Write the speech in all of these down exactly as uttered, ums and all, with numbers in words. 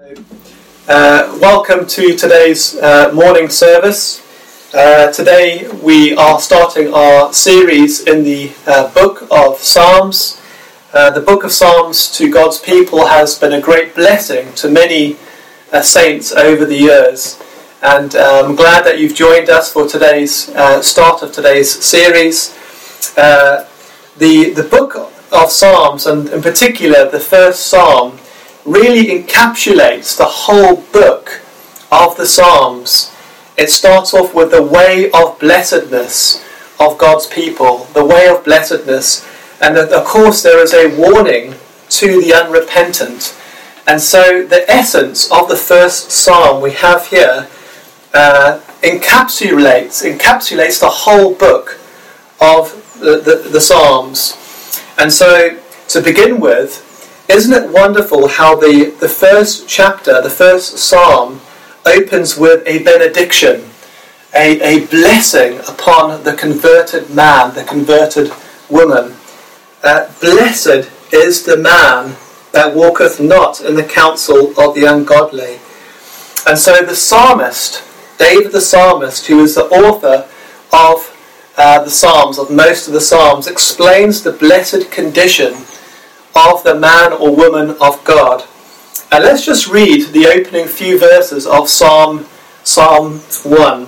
Uh, welcome to today's uh, morning service. Uh, today we are starting our series in the uh, book of Psalms. Uh, the book of Psalms to God's people has been a great blessing to many uh, saints over the years, and uh, I'm glad that you've joined us for today's uh, start of today's series. Uh, the the book of Psalms, and in particular the first Psalm, really encapsulates the whole book of the Psalms. It starts off with the way of blessedness of God's people, the way of blessedness, and of course there is a warning to the unrepentant. And so the essence of the first Psalm we have here uh, encapsulates encapsulates the whole book of the, the, the Psalms. And so to begin with, isn't it wonderful how the, the first chapter, the first psalm, opens with a benediction, a, a blessing upon the converted man, the converted woman. Uh, Blessed is the man that walketh not in the counsel of the ungodly. And so the psalmist, David the psalmist, who is the author of uh, the Psalms, of most of the Psalms, explains the blessed condition of the man or woman of God. And let's just read the opening few verses of Psalm Psalm one.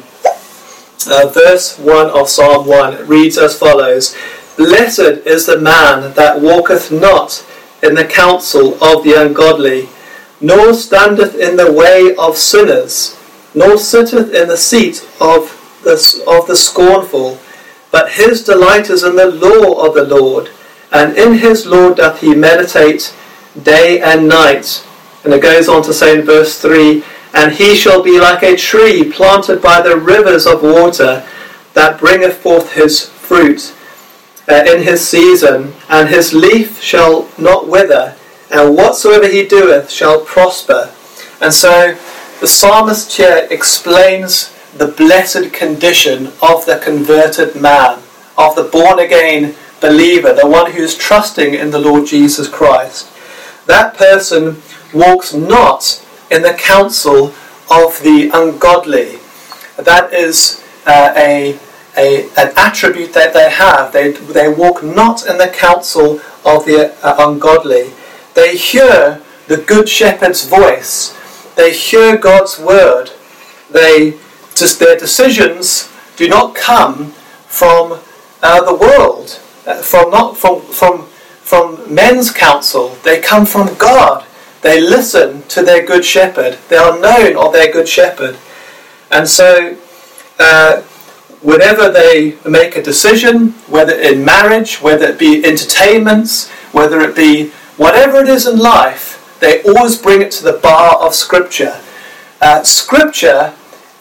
Uh, verse one of Psalm one. It reads as follows: Blessed is the man that walketh not in the counsel of the ungodly, nor standeth in the way of sinners, nor sitteth in the seat of the, of the scornful, but his delight is in the law of the Lord, and in his law doth he meditate day and night. And it goes on to say in verse three, And he shall be like a tree planted by the rivers of water, that bringeth forth his fruit uh, in his season, and his leaf shall not wither, and whatsoever he doeth shall prosper. And so the psalmist here explains the blessed condition of the converted man, of the born-again believer, the one who is trusting in the Lord Jesus Christ. That person walks not in the counsel of the ungodly. That is uh, a, a an attribute that they have. They they walk not in the counsel of the uh, ungodly. They hear the good shepherd's voice. They hear God's word. They just their decisions do not come from uh, the world. From not from from from men's counsel. They come from God. They listen to their good shepherd. They are known of their good shepherd. And so uh, whenever they make a decision, whether in marriage, whether it be entertainments, whether it be whatever it is in life, they always bring it to the bar of Scripture. Uh, scripture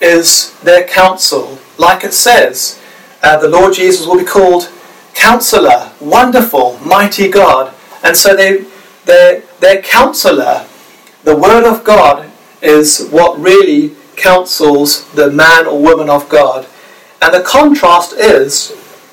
is their counsel. Like it says, uh, the Lord Jesus will be called Counselor, Wonderful, Mighty God. And so they, their, their counsellor, the Word of God, is what really counsels the man or woman of God. And the contrast is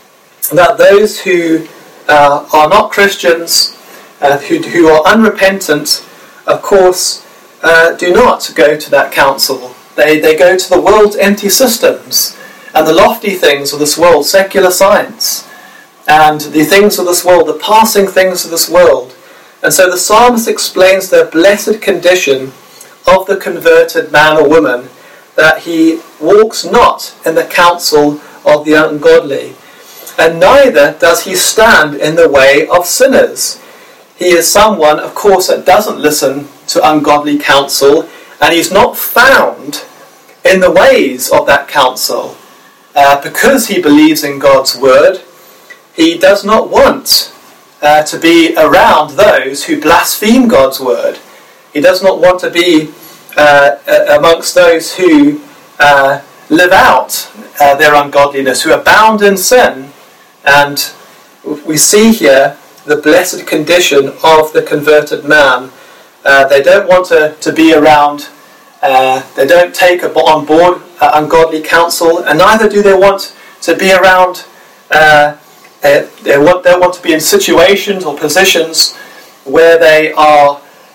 that those who uh, are not Christians, uh, who, who are unrepentant, of course, uh, do not go to that counsel. They, they go to the world's empty systems and the lofty things of this world, secular science, and the things of this world, the passing things of this world. And so the psalmist explains the blessed condition of the converted man or woman, that he walks not in the counsel of the ungodly, and neither does he stand in the way of sinners. He is someone, of course, that doesn't listen to ungodly counsel, and he's not found in the ways of that counsel. Uh, because he believes in God's word, he does not want uh, to be around those who blaspheme God's word. He does not want to be uh, amongst those who uh, live out uh, their ungodliness, who are bound in sin. And we see here the blessed condition of the converted man. Uh, they don't want to, to be around, uh, they don't take on board uh, ungodly counsel, and neither do they want to be around uh, They, they want, they want to be in situations or positions where they are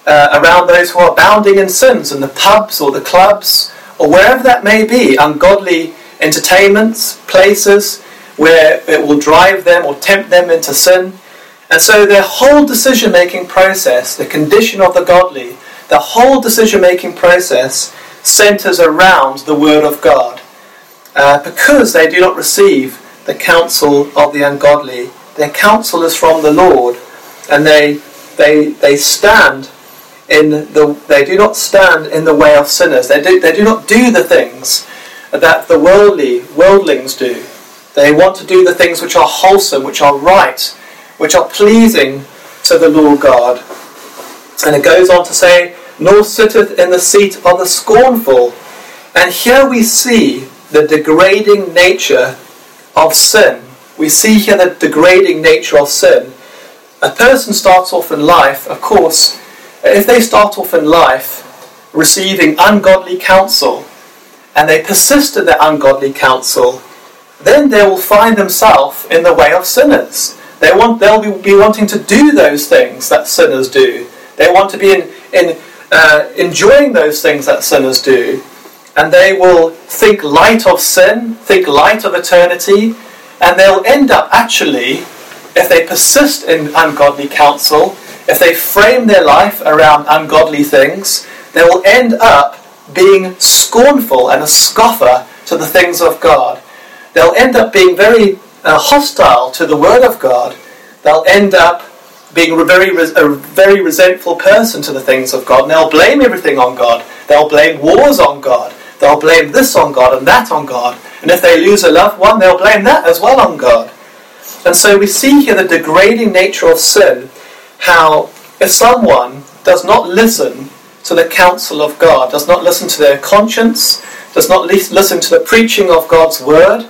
uh, around those who are abounding in sins, in the pubs or the clubs, or wherever that may be, ungodly entertainments, places where it will drive them or tempt them into sin. And so their whole decision-making process, the condition of the godly, the whole decision-making process centers around the Word of God. Uh, because they do not receive the counsel of the ungodly. Their counsel is from the Lord, and they they they stand in the they do not stand in the way of sinners. They do they do not do the things that the worldly worldlings do. They want to do the things which are wholesome, which are right, which are pleasing to the Lord God. And it goes on to say, nor sitteth in the seat of the scornful. And here we see the degrading nature of sin. We see here the degrading nature of sin. A person starts off in life, of course, if they start off in life receiving ungodly counsel, and they persist in their ungodly counsel, then they will find themselves in the way of sinners. They want, they'll be, be wanting to do those things that sinners do. They want to be in, in uh, enjoying those things that sinners do. And they will think light of sin, think light of eternity, and they'll end up actually, if they persist in ungodly counsel, if they frame their life around ungodly things, they will end up being scornful and a scoffer to the things of God. They'll end up being very uh, hostile to the Word of God. They'll end up being a very, a very resentful person to the things of God, and they'll blame everything on God. They'll blame wars on God. They'll blame this on God and that on God. And if they lose a loved one, they'll blame that as well on God. And so we see here the degrading nature of sin, how if someone does not listen to the counsel of God, does not listen to their conscience, does not listen to the preaching of God's word,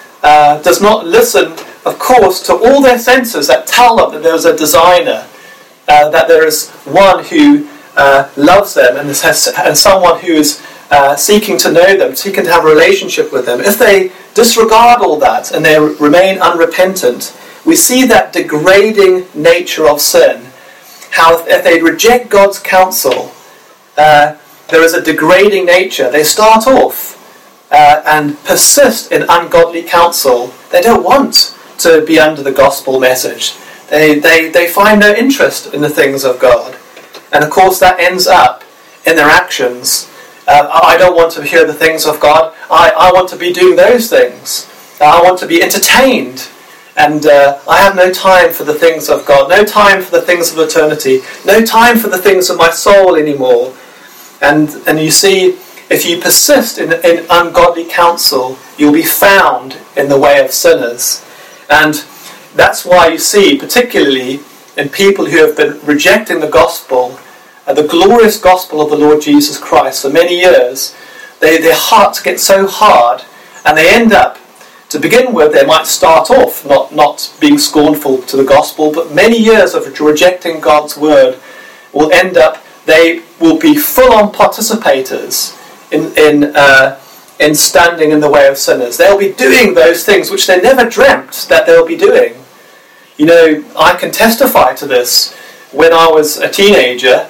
uh, does not listen, of course, to all their senses that tell them that there is a designer, uh, that there is one who uh, loves them, and, has, and someone who is uh, seeking to know them, seeking to have a relationship with them. If they disregard all that and they remain unrepentant, we see that degrading nature of sin. How if they reject God's counsel, uh, there is a degrading nature. They start off uh, and persist in ungodly counsel. They don't want to be under the gospel message. They, they, they find no interest in the things of God. And of course that ends up in their actions. Uh, I don't want to hear the things of God. I, I want to be doing those things. I want to be entertained. And uh, I have no time for the things of God. No time for the things of eternity. No time for the things of my soul anymore. And and you see, if you persist in, in ungodly counsel, you'll be found in the way of sinners. And that's why you see, particularly in people who have been rejecting the gospel, uh, the glorious gospel of the Lord Jesus Christ for many years, they, their hearts get so hard, and they end up, to begin with, they might start off not, not being scornful to the gospel, but many years of rejecting God's word will end up, they will be full-on participators in in uh, in standing in the way of sinners. They'll be doing those things which they never dreamt that they'll be doing. You know, I can testify to this. When I was a teenager,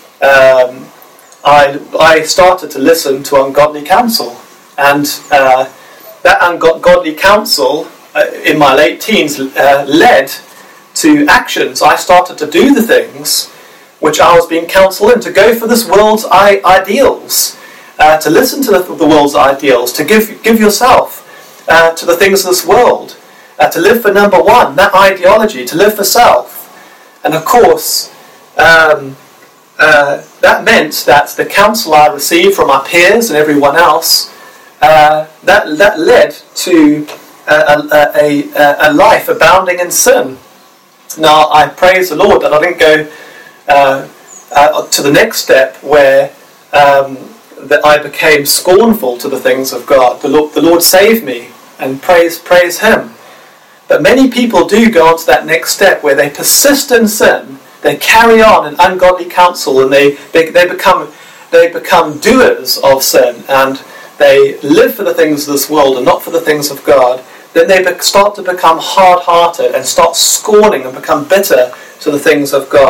um, I I started to listen to ungodly counsel, and uh, that ungodly counsel uh, in my late teens uh, led to actions. I started to do the things which I was being counselled in, to go for this world's I- ideals, uh, to listen to the, the world's ideals, to give give yourself uh, to the things of this world, uh, to live for number one, that ideology, to live for self. And of course, um, uh, that meant that the counsel I received from my peers and everyone else, uh, that that led to a, a, a, a life abounding in sin. Now, I praise the Lord that I didn't go Uh, uh, to the next step where um, that I became scornful to the things of God. The Lord, the Lord saved me, and praise praise Him. But many people do go on to that next step where they persist in sin. They carry on in ungodly counsel, and they they, they become they become doers of sin, and they live for the things of this world and not for the things of God. Then they be- start to become hard-hearted and start scorning and become bitter to the things of God.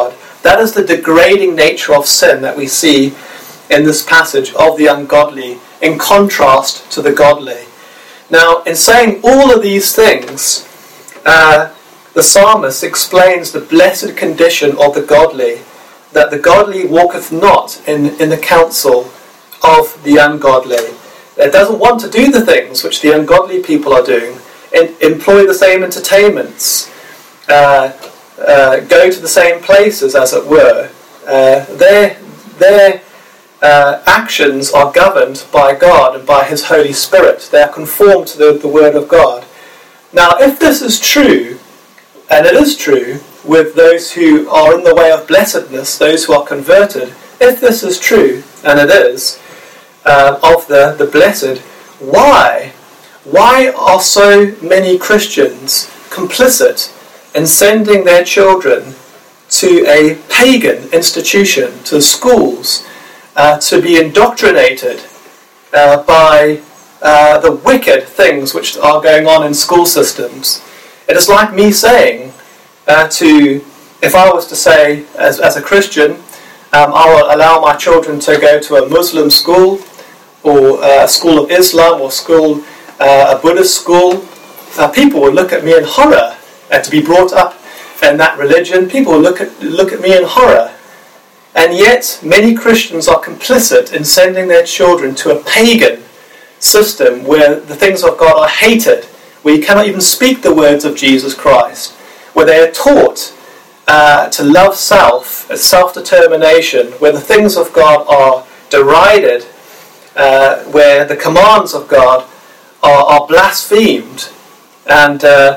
That is the degrading nature of sin that we see in this passage of the ungodly, in contrast to the godly. Now, in saying all of these things, uh, the psalmist explains the blessed condition of the godly, that the godly walketh not in, in the counsel of the ungodly. It doesn't want to do the things which the ungodly people are doing, and employ the same entertainments, uh, uh, go to the same places, as it were. Uh, their their uh, actions are governed by God and by His Holy Spirit. They are conformed to the, the Word of God. Now, if this is true, and it is true with those who are in the way of blessedness, those who are converted, if this is true, and it is, uh, of the, the blessed, why? Why are so many Christians complicit in sending their children to a pagan institution, to schools, uh, to be indoctrinated uh, by uh, the wicked things which are going on in school systems? It is like me saying uh, to, if I was to say as, as a Christian, um, I will allow my children to go to a Muslim school, or uh, a school of Islam, or school, uh, a Buddhist school. Uh, people will look at me in horror. And to be brought up in that religion, people will look at, look at me in horror. And yet, many Christians are complicit in sending their children to a pagan system where the things of God are hated, where you cannot even speak the words of Jesus Christ, where they are taught uh, to love self, self-determination, where the things of God are derided, uh, where the commands of God are, are blasphemed. And uh,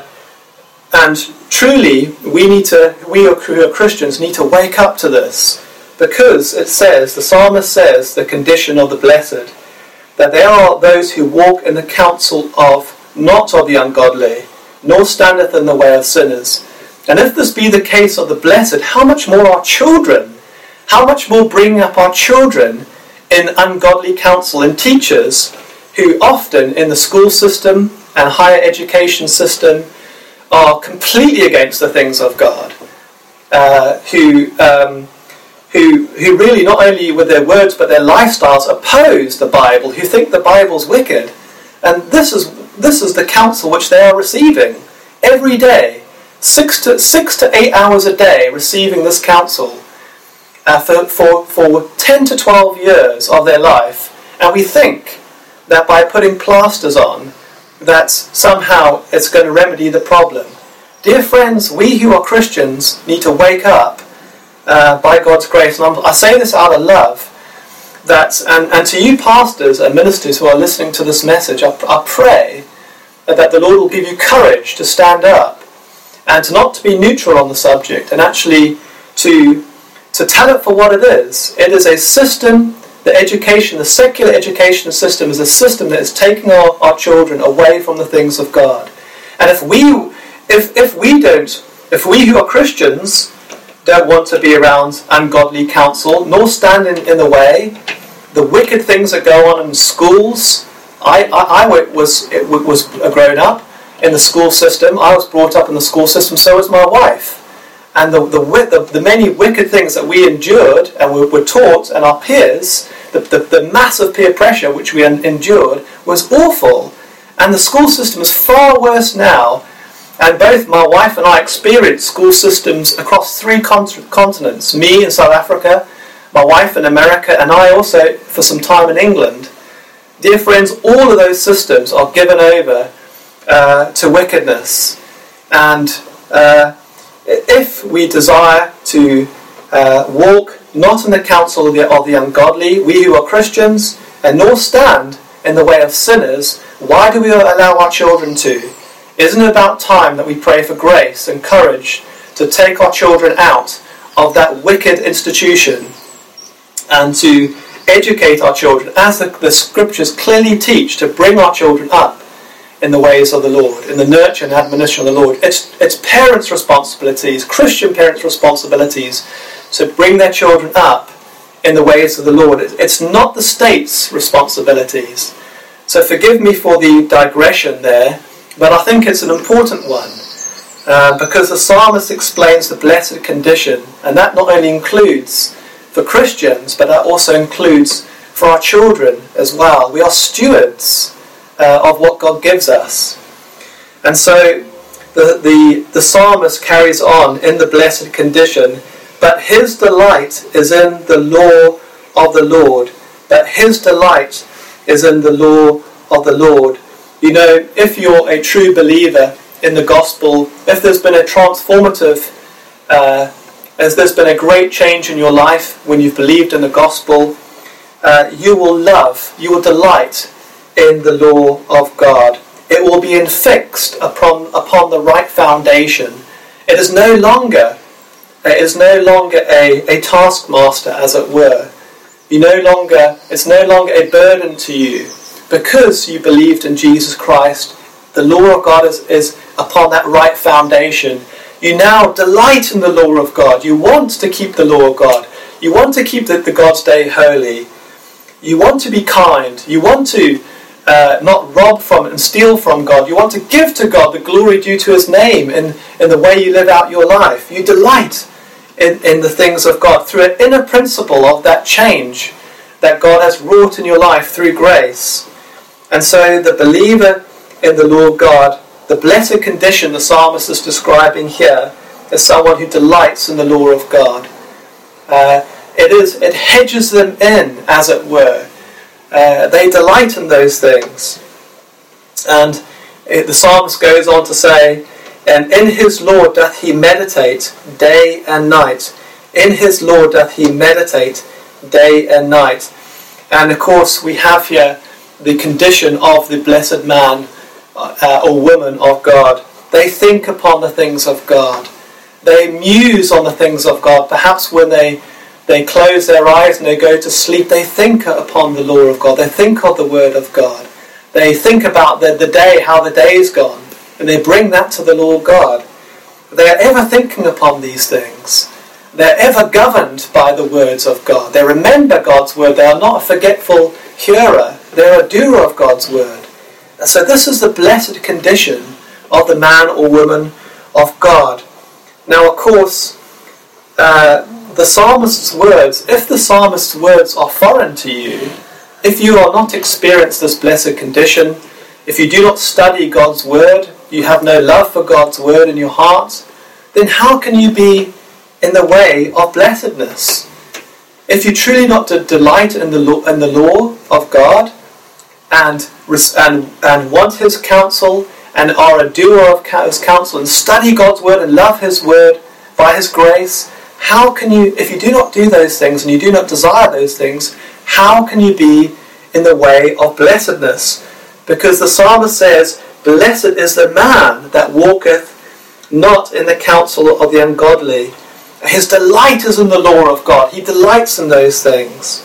and truly, we need to, we who are Christians need to wake up to this, because it says, the psalmist says, the condition of the blessed, that there are those who walk in the counsel of not of the ungodly, nor standeth in the way of sinners. And if this be the case of the blessed, how much more our children? How much more bringing up our children in ungodly counsel, and teachers who often in the school system and higher education system are completely against the things of God, uh, who um, who who really not only with their words but their lifestyles oppose the Bible, who think the Bible's wicked. And this is this is the counsel which they are receiving every day, six to six to eight hours a day, receiving this counsel uh, for, for for ten to twelve years of their life. And we think that by putting plasters on, that somehow it's going to remedy the problem. Dear friends, we who are Christians need to wake up uh, by God's grace. And I'm, I say this out of love. That, and, and to you pastors and ministers who are listening to this message, I, I pray that the Lord will give you courage to stand up and to not to be neutral on the subject, and actually to, to tell it for what it is. It is a system. The education, the secular education system, is a system that is taking our, our children away from the things of God. And if we, if if we don't, if we who are Christians don't want to be around ungodly counsel, nor stand in, in the way, the wicked things that go on in schools. I I, I was it was grown up in the school system. I was brought up in the school system. So was my wife. And the the, the, the many wicked things that we endured and were, were taught, and our peers, the, the, the massive peer pressure which we endured was awful. And the school system is far worse now. And both my wife and I experienced school systems across three continents. Me in South Africa, my wife in America, and I also for some time in England. Dear friends, all of those systems are given over uh, to wickedness. And uh, if we desire to uh, walk not in the counsel of the, of the ungodly, we who are Christians, and nor stand in the way of sinners, why do we allow our children to? Isn't it about time that we pray for grace and courage to take our children out of that wicked institution and to educate our children, as the, the scriptures clearly teach, to bring our children up in the ways of the Lord, in the nurture and admonition of the Lord? It's, it's parents' responsibilities, Christian parents' responsibilities, to bring their children up in the ways of the Lord. It's not the state's responsibilities. So forgive me for the digression there, but I think it's an important one. Uh, because the psalmist explains the blessed condition, and that not only includes for Christians, but that also includes for our children as well. We are stewards uh, of what God gives us. And so the, the, the psalmist carries on in the blessed condition, but his delight is in the law of the Lord. But his delight is in the law of the Lord. You know, if you're a true believer in the gospel, if there's been a transformative, uh, as there's been a great change in your life when you've believed in the gospel, uh, you will love, you will delight in the law of God. It will be infixed upon upon the right foundation. It is no longer, it is no longer a, a taskmaster, as it were. You no longer, it's no longer a burden to you, because you believed in Jesus Christ. The law of God is, is upon that right foundation. You now delight in the law of God. You want to keep the law of God. You want to keep the, the God's day holy. You want to be kind. You want to uh, not rob from and steal from God. You want to give to God the glory due to his name in, in the way you live out your life. You delight in, in the things of God through an inner principle of that change that God has wrought in your life through grace. And so the believer in the law of God, the blessed condition the psalmist is describing here, is someone who delights in the law of God. Uh, it is it hedges them in, as it were. Uh, they delight in those things. And it, the psalmist goes on to say, and in his law doth he meditate day and night. In his law doth he meditate day and night. And of course we have here the condition of the blessed man uh, or woman of God. They think upon the things of God. They muse on the things of God. Perhaps when they, they close their eyes and they go to sleep, they think upon the law of God. They think of the word of God. They think about the, the day, how the day is gone, and they bring that to the law of God. They are ever thinking upon these things. They're ever governed by the words of God. They remember God's word. They are not a forgetful hearer. They're a doer of God's word. And so this is the blessed condition of the man or woman of God. Now, of course, uh, the psalmist's words, if the psalmist's words are foreign to you, if you are not experienced this blessed condition, if you do not study God's word, you have no love for God's word in your heart, then how can you be in the way of blessedness? If you truly not to delight in the law, in the law of God, and, and and want his counsel, and are a doer of his counsel, and study God's word and love his word by his grace, how can you, if you do not do those things and you do not desire those things, how can you be in the way of blessedness? Because the psalmist says, blessed is the man that walketh not in the counsel of the ungodly. His delight is in the law of God. He delights in those things.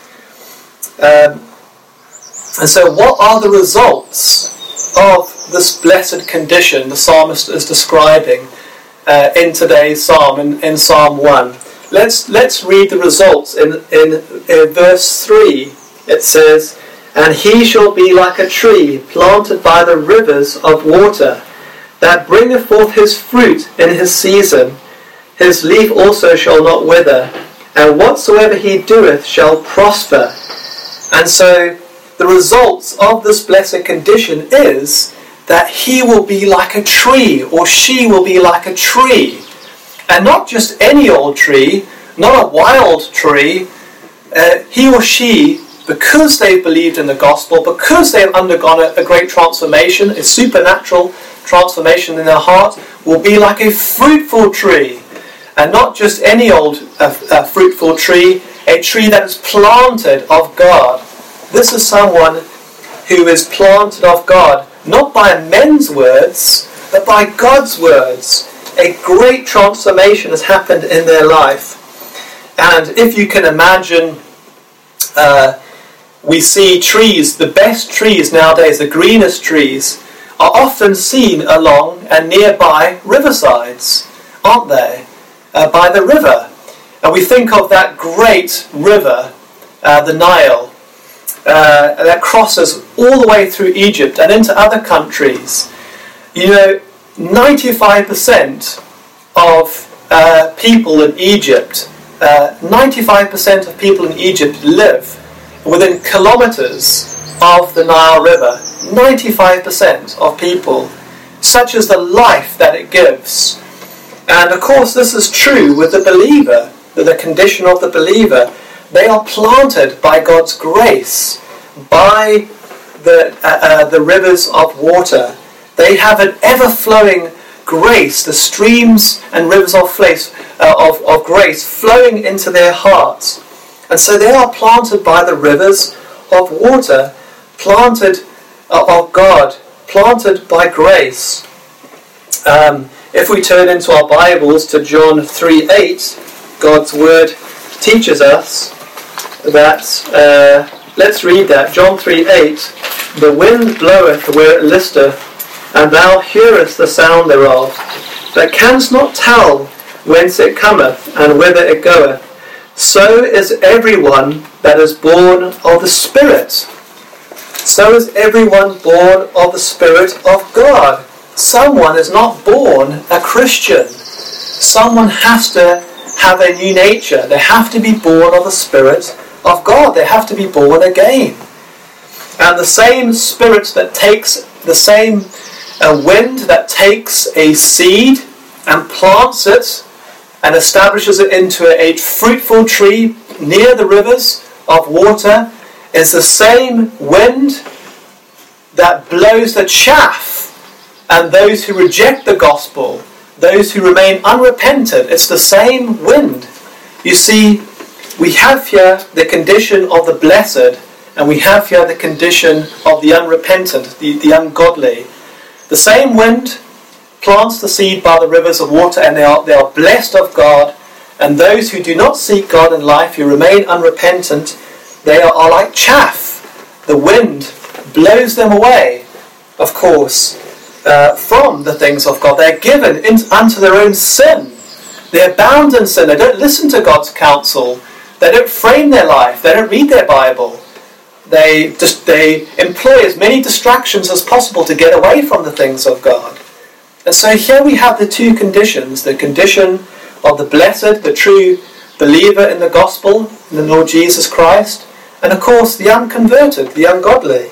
Um, and so what are the results of this blessed condition the psalmist is describing uh, in today's psalm, in, in Psalm one? Let's let's read the results. In, in, in verse three, it says, and he shall be like a tree planted by the rivers of water, that bringeth forth his fruit in his season. His leaf also shall not wither, and whatsoever he doeth shall prosper. And so the results of this blessed condition is that he will be like a tree, or she will be like a tree. And not just any old tree, not a wild tree. Uh, he or she, because they've believed in the gospel, because they've undergone a, a great transformation, a supernatural transformation in their heart, will be like a fruitful tree. And not just any old uh, uh, fruitful tree, a tree that is planted of God. This is someone who is planted of God, not by men's words, but by God's words. A great transformation has happened in their life. And if you can imagine, uh, we see trees, the best trees nowadays, the greenest trees, are often seen along and nearby riversides, aren't they? Uh, by the river. And we think of that great river, uh, the Nile, uh, that crosses all the way through Egypt and into other countries. You know, ninety-five percent of uh, people in Egypt, uh, ninety-five percent of people in Egypt live within kilometers of the Nile River. ninety-five percent of people. Such is the life that it gives. And of course this is true with the believer, with the condition of the believer. They are planted by God's grace, by the, uh, uh, the rivers of water. They have an ever-flowing grace, the streams and rivers of, place, uh, of, of grace flowing into their hearts. And so they are planted by the rivers of water, planted uh, of God, planted by grace. Um, if we turn into our Bibles to John three eight, God's Word teaches us that, uh, let's read that, John three eight, the wind bloweth where it listeth, and thou hearest the sound thereof, but canst not tell whence it cometh, and whither it goeth. So is everyone that is born of the Spirit. So is everyone born of the Spirit of God. Someone is not born a Christian. Someone has to have a new nature. They have to be born of the Spirit of God. They have to be born again. And the same Spirit that takes, the same uh, wind that takes a seed and plants it and establishes it into a fruitful tree near the rivers of water, is the same wind that blows the chaff and those who reject the gospel, those who remain unrepentant. It's the same wind. You see, we have here the condition of the blessed, and we have here the condition of the unrepentant, the, the ungodly. The same wind plants the seed by the rivers of water, and they are, they are blessed of God. And those who do not seek God in life, who remain unrepentant, they are, are like chaff. The wind blows them away, of course, uh, from the things of God. They're given in, unto their own sin. They're bound in sin. They don't listen to God's counsel. They don't frame their life. They don't read their Bible. They just they employ as many distractions as possible to get away from the things of God. And so here we have the two conditions, the condition of the blessed, the true believer in the gospel, in the Lord Jesus Christ, and of course the unconverted, the ungodly.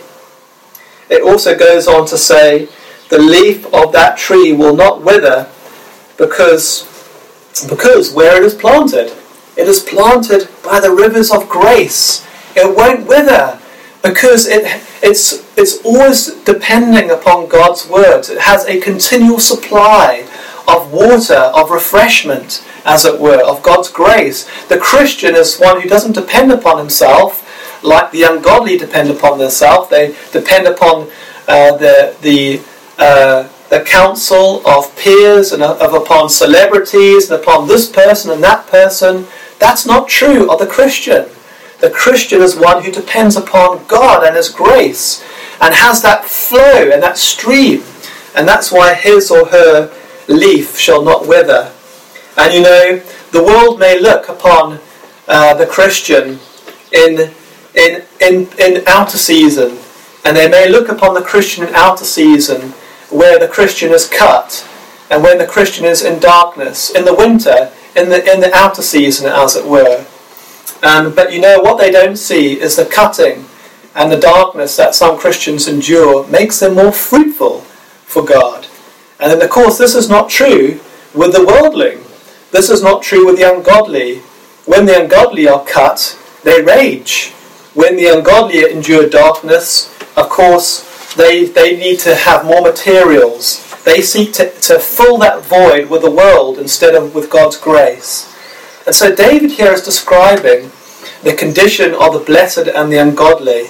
It also goes on to say, the leaf of that tree will not wither, because, because where it is planted, it is planted by the rivers of grace. It won't wither, because it, it's, it's always depending upon God's word. It has a continual supply of water, of refreshment, as it were, of God's grace. The Christian is one who doesn't depend upon himself like the ungodly depend upon themselves. They depend upon uh, the the uh, the counsel of peers and of, of upon celebrities and upon this person and that person. That's not true of the Christian. The Christian is one who depends upon God and His grace and has that flow and that stream. And that's why his or her leaf shall not wither. And you know, the world may look upon uh, the Christian in, in, in, in outer season. And they may look upon the Christian in outer season where the Christian is cut. And when the Christian is in darkness, in the winter, in the, in the outer season as it were. Um, but you know, what they don't see is the cutting and the darkness that some Christians endure makes them more fruitful for God. And then of course this is not true with the worldling. This is not true with the ungodly. When the ungodly are cut, they rage. When the ungodly endure darkness, of course they, they need to have more materials. They seek to, to fill that void with the world instead of with God's grace. And so David here is describing the condition of the blessed and the ungodly.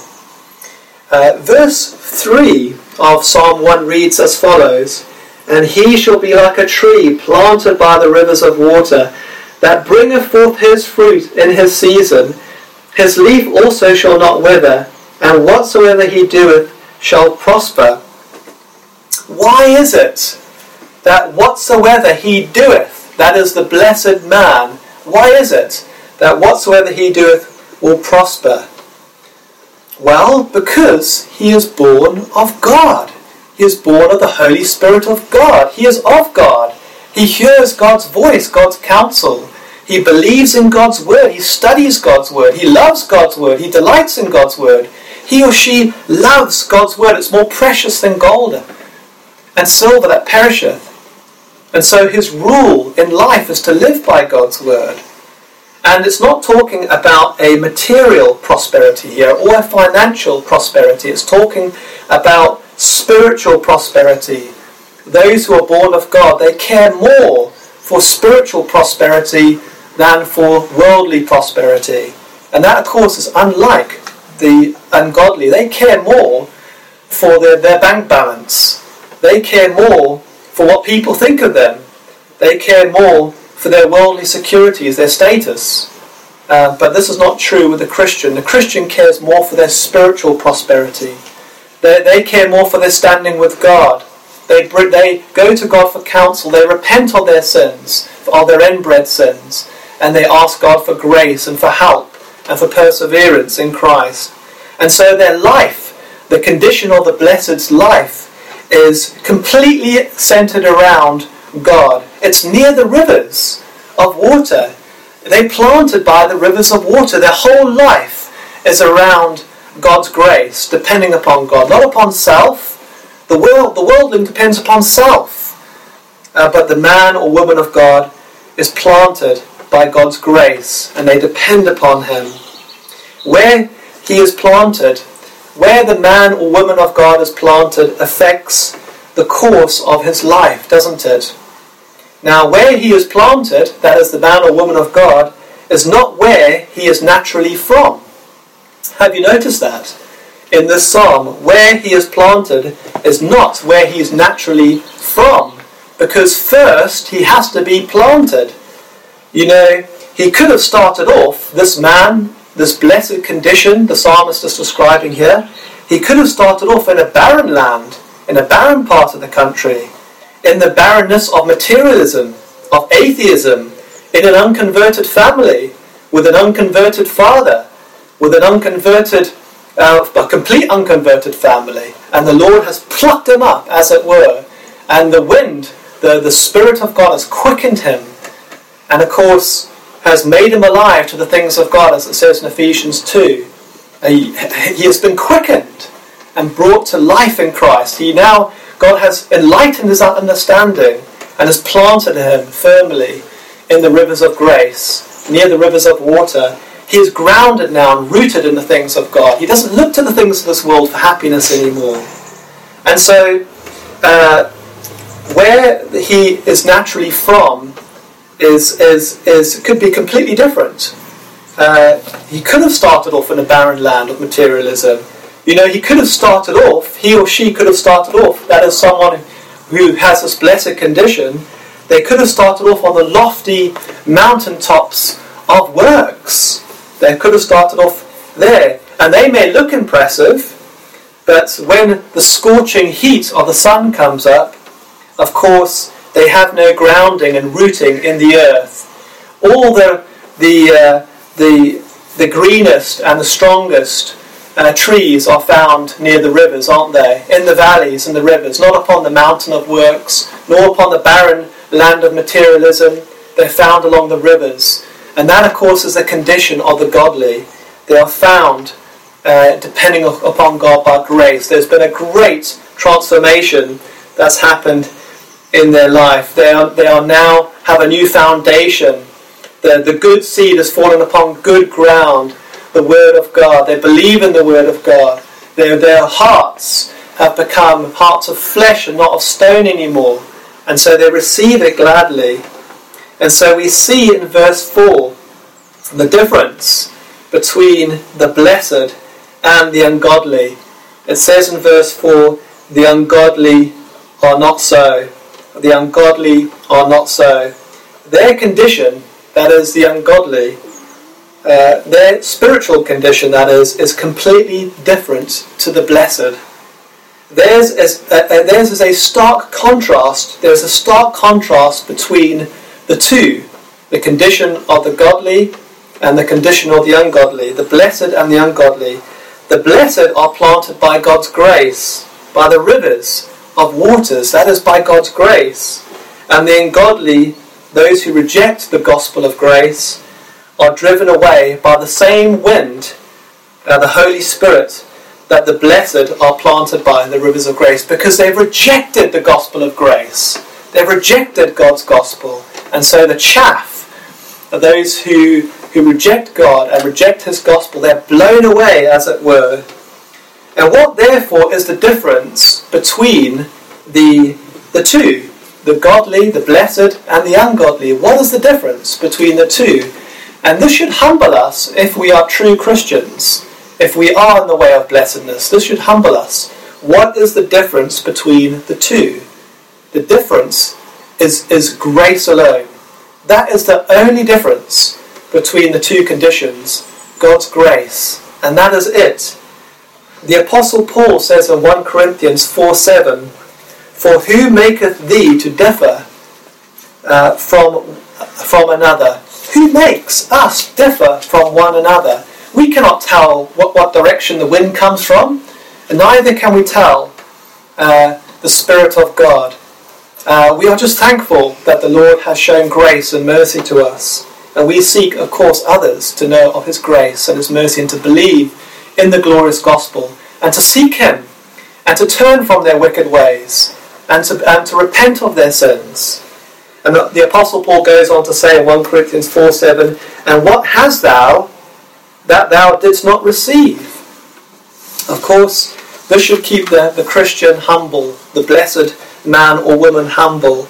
Uh, verse three of Psalm one reads as follows, "And he shall be like a tree planted by the rivers of water, that bringeth forth his fruit in his season. His leaf also shall not wither, and whatsoever he doeth shall prosper." Why is it that whatsoever he doeth, that is the blessed man, why is it that whatsoever he doeth will prosper? Well, because he is born of God. He is born of the Holy Spirit of God. He is of God. He hears God's voice, God's counsel. He believes in God's word. He studies God's word. He loves God's word. He delights in God's word. He or she loves God's word. It's more precious than gold and silver that perisheth. And so his rule in life is to live by God's word. And it's not talking about a material prosperity here or a financial prosperity. It's talking about spiritual prosperity. Those who are born of God, they care more for spiritual prosperity than for worldly prosperity. And that, of course, is unlike the ungodly. They care more for their, their bank balance. They care more for what people think of them. They care more for their worldly securities, their status. Uh, but this is not true with the Christian. The Christian cares more for their spiritual prosperity. They, they care more for their standing with God. They, they go to God for counsel. They repent of their sins, of their inbred sins. And they ask God for grace and for help and for perseverance in Christ. And so their life, the condition of the blessed's life, is completely centered around God. It's near the rivers of water. They're planted by the rivers of water. Their whole life is around God's grace, depending upon God, not upon self. The world, the worldling depends upon self. Uh, but the man or woman of God is planted by God's grace, and they depend upon him. Where he is planted, where the man or woman of God is planted, affects the course of his life, doesn't it? Now, where he is planted, that is the man or woman of God, is not where he is naturally from. Have you noticed that? In this psalm, where he is planted is not where he is naturally from, because first he has to be planted. You know, he could have started off, this man, this blessed condition the psalmist is describing here, he could have started off in a barren land, in a barren part of the country, in the barrenness of materialism, of atheism, in an unconverted family, with an unconverted father, with an unconverted, uh, a complete unconverted family. And the Lord has plucked him up, as it were, and the wind, the, the Spirit of God has quickened him, and of course has made him alive to the things of God, as it says in Ephesians two. He, he has been quickened and brought to life in Christ. He now, God has enlightened his understanding and has planted him firmly in the rivers of grace, near the rivers of water. He is grounded now and rooted in the things of God. He doesn't look to the things of this world for happiness anymore. And so, uh, where he is naturally from is is is could be completely different. Uh, he could have started off in a barren land of materialism. You know, he could have started off, he or she could have started off, that is someone who has this blessed condition, they could have started off on the lofty mountaintops of works. They could have started off there. And they may look impressive, but when the scorching heat of the sun comes up, of course, they have no grounding and rooting in the earth. All the the uh, the the greenest and the strongest uh, trees are found near the rivers, aren't they? In the valleys and the rivers, not upon the mountain of works, nor upon the barren land of materialism. They're found along the rivers, and that, of course, is the condition of the godly. They are found uh, depending upon God by grace. There's been a great transformation that's happened in their life. They are, they are now have a new foundation. The, the good seed has fallen upon good ground, the Word of God. They believe in the Word of God. Their, their hearts have become hearts of flesh and not of stone anymore. And so they receive it gladly. And so we see in verse four the difference between the blessed and the ungodly. It says in verse four, the ungodly are not so. The ungodly are not so. Their condition, that is the ungodly, uh, their spiritual condition, that is, is completely different to the blessed. Theirs is, uh, theirs is a stark contrast. There's a stark contrast between the two, the condition of the godly and the condition of the ungodly, the blessed and the ungodly. The blessed are planted by God's grace, by the rivers of waters, that is by God's grace. And the ungodly, those who reject the gospel of grace, are driven away by the same wind, uh, the Holy Spirit, that the blessed are planted by in the rivers of grace, because they've rejected the gospel of grace. They've rejected God's gospel. And so the chaff are those who, who reject God and reject his gospel. They're blown away, as it were. And what, therefore, is the difference between the, the two? The godly, the blessed, and the ungodly. What is the difference between the two? And this should humble us if we are true Christians. If we are in the way of blessedness, this should humble us. What is the difference between the two? The difference is, is grace alone. That is the only difference between the two conditions, God's grace. And that is it. The Apostle Paul says in First Corinthians four seven, "For who maketh thee to differ uh, from, from another?" Who makes us differ from one another? We cannot tell what, what direction the wind comes from, and neither can we tell uh, the Spirit of God. Uh, we are just thankful that the Lord has shown grace and mercy to us, and we seek, of course, others to know of his grace and his mercy and to believe in the glorious gospel, and to seek him, and to turn from their wicked ways, and to, and to repent of their sins. And the Apostle Paul goes on to say in First Corinthians four seven, "And what hast thou that thou didst not receive?" Of course, this should keep the, the Christian humble, the blessed man or woman humble.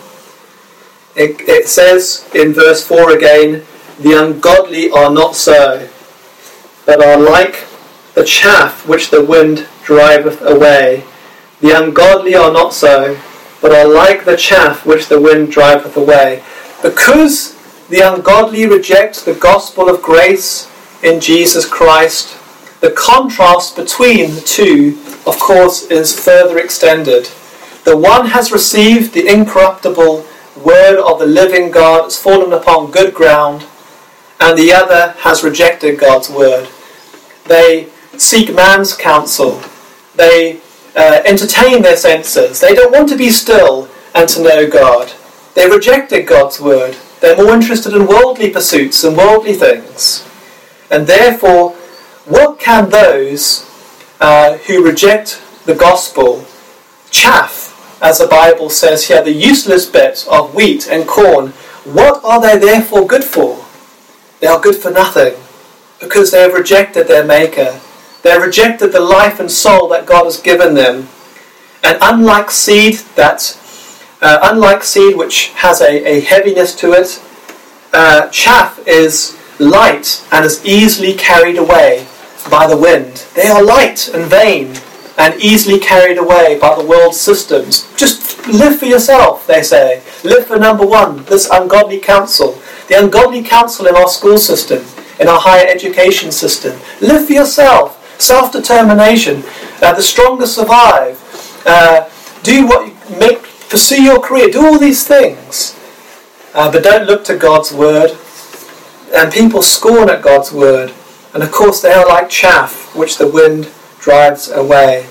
It, it says in verse four again, "The ungodly are not so, but are like the chaff which the wind driveth away. The ungodly are not so, but are like the chaff which the wind driveth away." Because the ungodly reject the gospel of grace in Jesus Christ, the contrast between the two, of course, is further extended. The one has received the incorruptible word of the living God, has fallen upon good ground, and the other has rejected God's word. They seek man's counsel. They uh, entertain their senses. They don't want to be still and to know God. They rejected God's word. They're more interested in worldly pursuits and worldly things. And therefore, what can those uh, who reject the gospel, chaff, as the Bible says here, the useless bit of wheat and corn, what are they therefore good for? They are good for nothing, because they have rejected their Maker. They have rejected the life and soul that God has given them. And unlike seed that, uh, unlike seed which has a, a heaviness to it, uh, chaff is light and is easily carried away by the wind. They are light and vain and easily carried away by the world's systems. Just live for yourself, they say. Live for number one, this ungodly counsel. The ungodly counsel in our school system, in our higher education system. Live for yourself. Self-determination. Uh, the stronger survive. Uh, do what you make, pursue your career. Do all these things. Uh, but don't look to God's word. And people scorn at God's word. And of course they are like chaff which the wind drives away.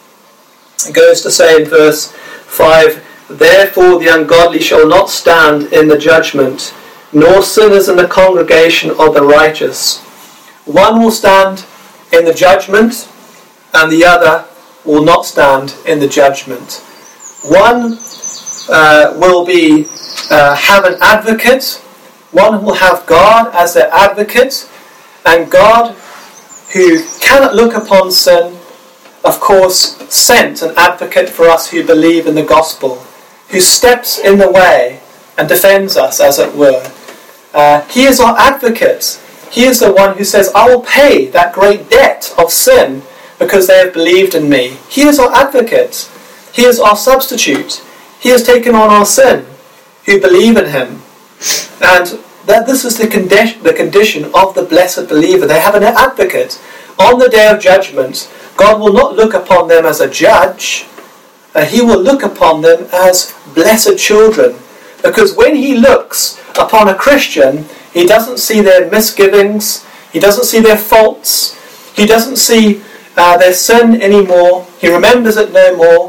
It goes to say in verse five, "Therefore the ungodly shall not stand in the judgment, nor sinners in the congregation of the righteous." One will stand in the judgment, and the other will not stand in the judgment. One uh, will be uh, have an advocate. One will have God as their advocate, and God, who cannot look upon sin, of course, sent an advocate for us who believe in the gospel, who steps in the way and defends us, as it were. Uh, he is our advocate. He is the one who says, "I will pay that great debt of sin because they have believed in me." He is our advocate. He is our substitute. He has taken on our sin, who believe in him. And that this is the condition, the condition of the blessed believer. They have an advocate. On the day of judgment, God will not look upon them as a judge. Uh, he will look upon them as blessed children. Because when he looks upon a Christian, he doesn't see their misgivings. He doesn't see their faults. He doesn't see uh, their sin anymore. He remembers it no more.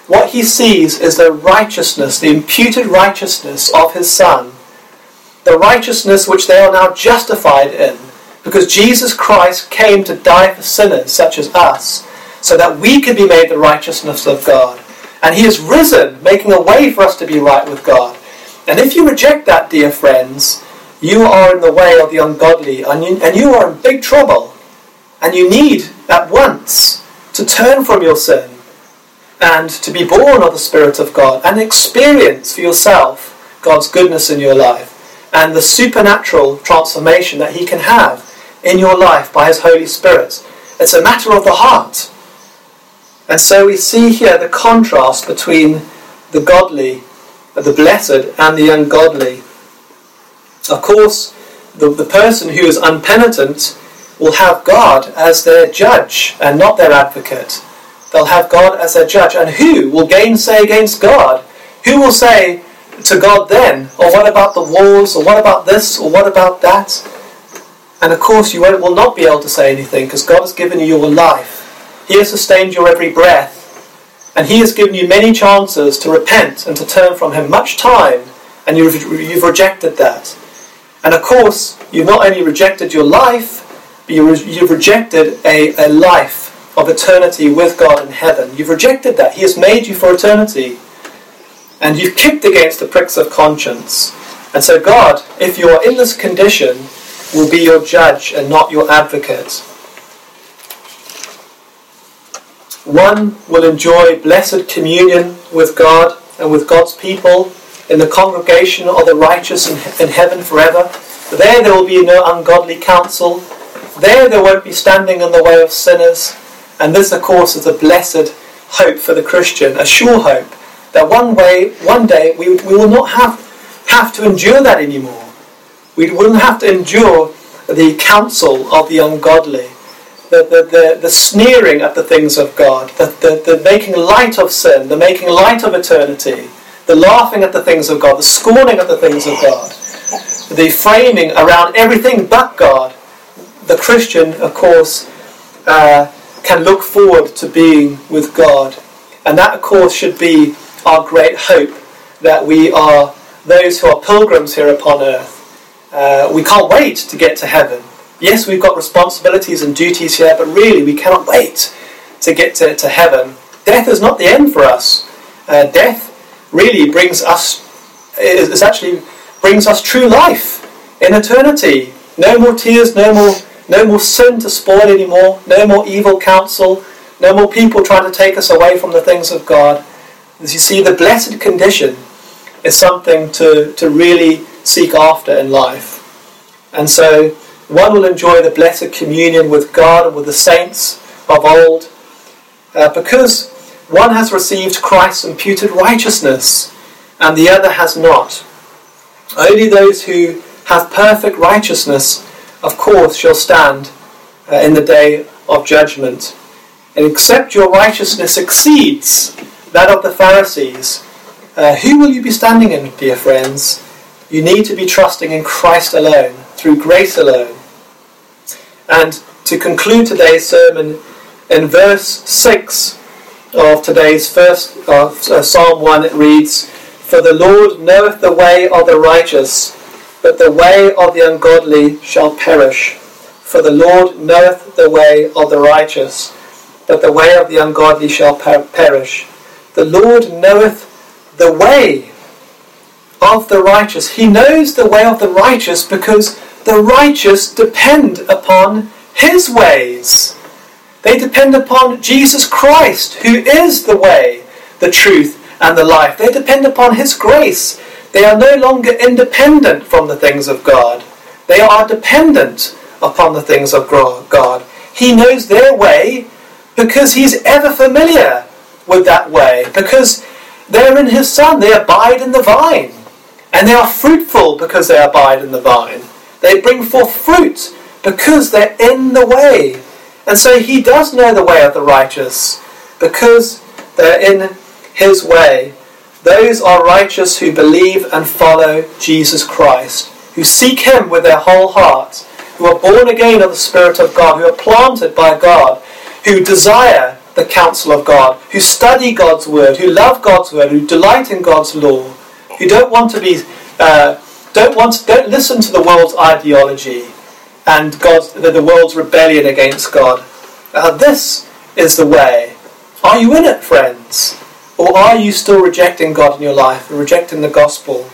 what he sees is the righteousness, the imputed righteousness of his Son, the righteousness which they are now justified in, because Jesus Christ came to die for sinners such as us, so that we could be made the righteousness of God. And he is risen, making a way for us to be right with God. And if you reject that, dear friends, you are in the way of the ungodly, and you, and you are in big trouble. And you need at once to turn from your sin and to be born of the Spirit of God and experience for yourself God's goodness in your life and the supernatural transformation that he can have in your life by his Holy Spirit. It's a matter of the heart. And so we see here the contrast between the godly, the blessed, and the ungodly. Of course, the, the person who is unpenitent will have God as their judge and not their advocate. They'll have God as their judge. And who will gainsay against God? Who will say to God then, or what about the wars, or what about this, or what about that? And of course you will not be able to say anything, because God has given you your life. He has sustained your every breath. And he has given you many chances to repent and to turn from him, much time, and you've, you've rejected that. And of course, you've not only rejected your life, but you've rejected a, a life of eternity with God in heaven. You've rejected that. He has made you for eternity. And you've kicked against the pricks of conscience. And so God, if you are in this condition, will be your judge and not your advocate. One will enjoy blessed communion with God and with God's people in the congregation of the righteous in, in heaven forever. There there will be no ungodly counsel. There there won't be standing in the way of sinners. And this, of course, is a blessed hope for the Christian, a sure hope, that one way, one day we, we will not have, have to endure that anymore. We wouldn't have to endure the counsel of the ungodly, the, the, the, the sneering at the things of God, the, the, the making light of sin, the making light of eternity, the laughing at the things of God, the scorning at the things of God, the framing around everything but God. The Christian, of course, uh, can look forward to being with God. And that, of course, should be our great hope, that we are those who are pilgrims here upon earth. Uh, we can't wait to get to heaven. Yes, we've got responsibilities and duties here, but really we cannot wait to get to, to heaven. Death is not the end for us. Uh, death really brings us, is actually brings us true life in eternity. No more tears, no more no more sin to spoil anymore, no more evil counsel, no more people trying to take us away from the things of God. As you see, the blessed condition is something to, to really seek after in life. And so one will enjoy the blessed communion with God and with the saints of old, uh, because one has received Christ's imputed righteousness and the other has not. Only those who have perfect righteousness, of course, shall stand uh, in the day of judgment. And except your righteousness exceeds that of the Pharisees, uh, who will you be standing in, dear friends? You need to be trusting in Christ alone, through grace alone. And to conclude today's sermon, in verse six of today's first of uh, Psalm one, it reads, "For the Lord knoweth the way of the righteous, but the way of the ungodly shall perish. For the Lord knoweth the way of the righteous, but the way of the ungodly shall per- perish. The Lord knoweth the way of the righteous." He knows the way of the righteous because the righteous depend upon his ways. They depend upon Jesus Christ, who is the way, the truth, and the life. They depend upon his grace. They are no longer independent from the things of God. They are dependent upon the things of God. He knows their way because he's ever familiar with that way, because they're in his Son. They abide in the vine, and they are fruitful because they abide in the vine. They bring forth fruit because they're in the way. And so he does know the way of the righteous because they're in his way. Those are righteous who believe and follow Jesus Christ, who seek him with their whole heart, who are born again of the Spirit of God, who are planted by God, who desire the counsel of God, who study God's word, who love God's word, who delight in God's law, who don't want to be, uh, don't want, don't listen to the world's ideology and God's, the, the world's rebellion against God. Uh, this is the way. Are you in it, friends? Or are you still rejecting God in your life and rejecting the gospel?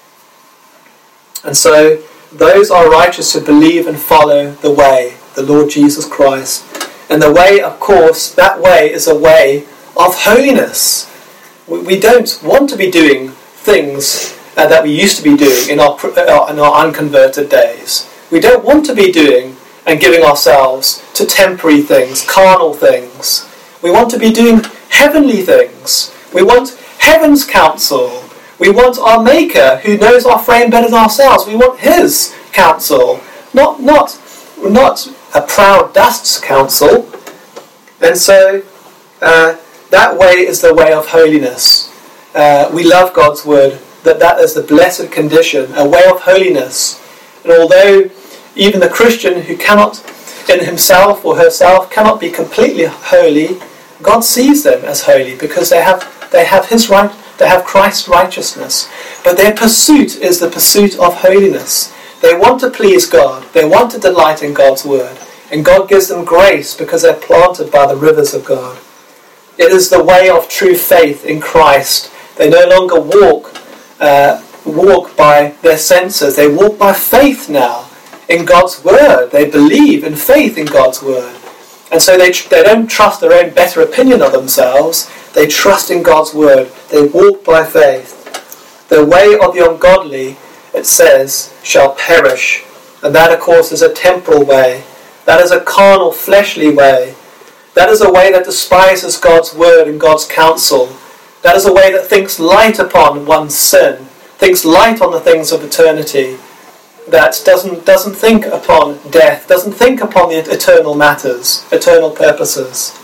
And so, those are righteous who believe and follow the way, the Lord Jesus Christ. And the way, of course, that way is a way of holiness. We, we don't want to be doing things uh, that we used to be doing in our, uh, in our unconverted days. We don't want to be doing and giving ourselves to temporary things, carnal things. We want to be doing heavenly things. We want heaven's counsel. We want our Maker, who knows our frame better than ourselves. We want His counsel, not not not a proud dust's counsel. And so uh, that way is the way of holiness. Uh, we love God's word. That that is the blessed condition, a way of holiness. And although even the Christian who cannot, in himself or herself, cannot be completely holy, God sees them as holy because they have they have His right. They have Christ's righteousness. But their pursuit is the pursuit of holiness. They want to please God. They want to delight in God's word. And God gives them grace because they're planted by the rivers of God. It is the way of true faith in Christ. They no longer walk uh, walk by their senses. They walk by faith now in God's word. They believe in faith in God's word. And so they, they don't trust their own better opinion of themselves. They trust in God's word. They walk by faith. The way of the ungodly, it says, shall perish. And that, of course, is a temporal way. That is a carnal, fleshly way. That is a way that despises God's word and God's counsel. That is a way that thinks light upon one's sin, thinks light on the things of eternity, that doesn't, doesn't think upon death, doesn't think upon the eternal matters, eternal purposes.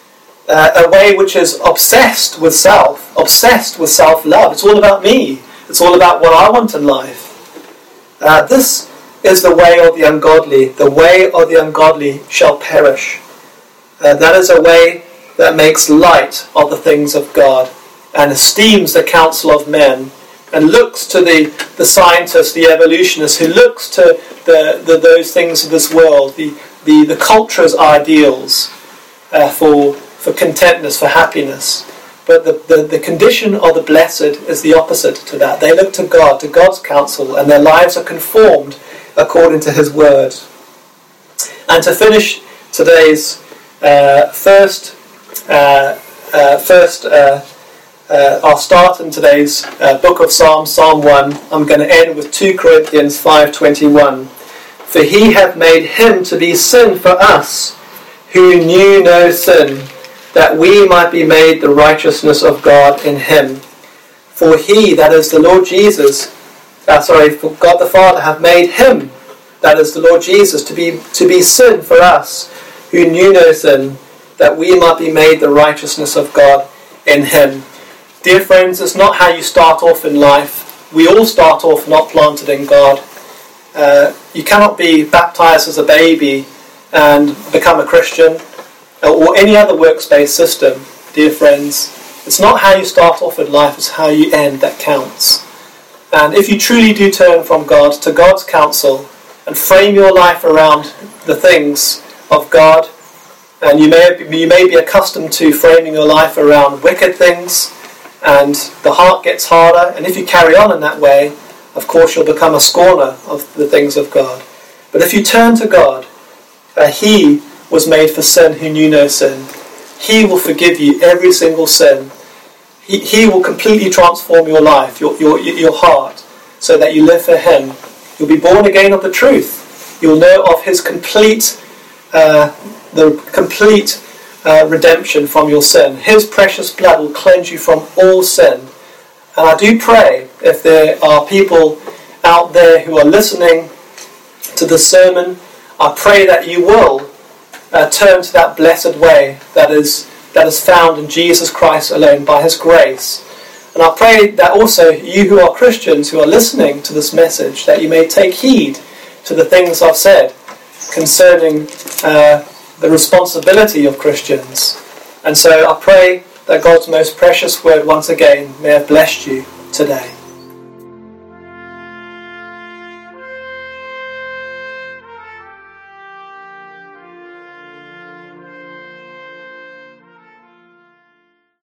Uh, a way which is obsessed with self, obsessed with self-love. It's all about me. It's all about what I want in life. Uh, this is the way of the ungodly. The way of the ungodly shall perish. Uh, that is a way that makes light of the things of God and esteems the counsel of men and looks to the, the scientists, the evolutionists, who looks to the, the those things of this world, the, the, the culture's ideals uh, for for contentness, for happiness. But the, the, the condition of the blessed is the opposite to that. They look to God, to God's counsel, and their lives are conformed according to His word. And to finish today's uh, first, uh, uh, first uh, uh, our start in today's uh, book of Psalms, Psalm one, I'm going to end with two Corinthians five twenty-one. For He hath made Him to be sin for us, who knew no sin, that we might be made the righteousness of God in Him. For He, that is the Lord Jesus, uh, sorry, for God the Father hath made Him, that is the Lord Jesus, to be to be sin for us, who knew no sin, that we might be made the righteousness of God in Him. Dear friends, it's not how you start off in life. We all start off not planted in God. Uh, you cannot be baptized as a baby and become a Christian, or any other works-based system, dear friends. It's not how you start off in life, it's how you end that counts. And if you truly do turn from God to God's counsel and frame your life around the things of God, and you may, you may be accustomed to framing your life around wicked things, and the heart gets harder, and if you carry on in that way, of course you'll become a scorner of the things of God. But if you turn to God, uh, He was made for sin who knew no sin. He will forgive you every single sin. He, he will completely transform your life, your, your, your heart, so that you live for Him. You'll be born again of the truth. You'll know of His complete, uh, the complete uh, redemption from your sin. His precious blood will cleanse you from all sin. And I do pray, if there are people out there who are listening to the sermon, I pray that you will Uh, turn to that blessed way that is that is found in Jesus Christ alone by His grace. And I pray that also you who are Christians, who are listening to this message, that you may take heed to the things I've said concerning uh, the responsibility of Christians And so I pray that God's most precious word once again may have blessed you today.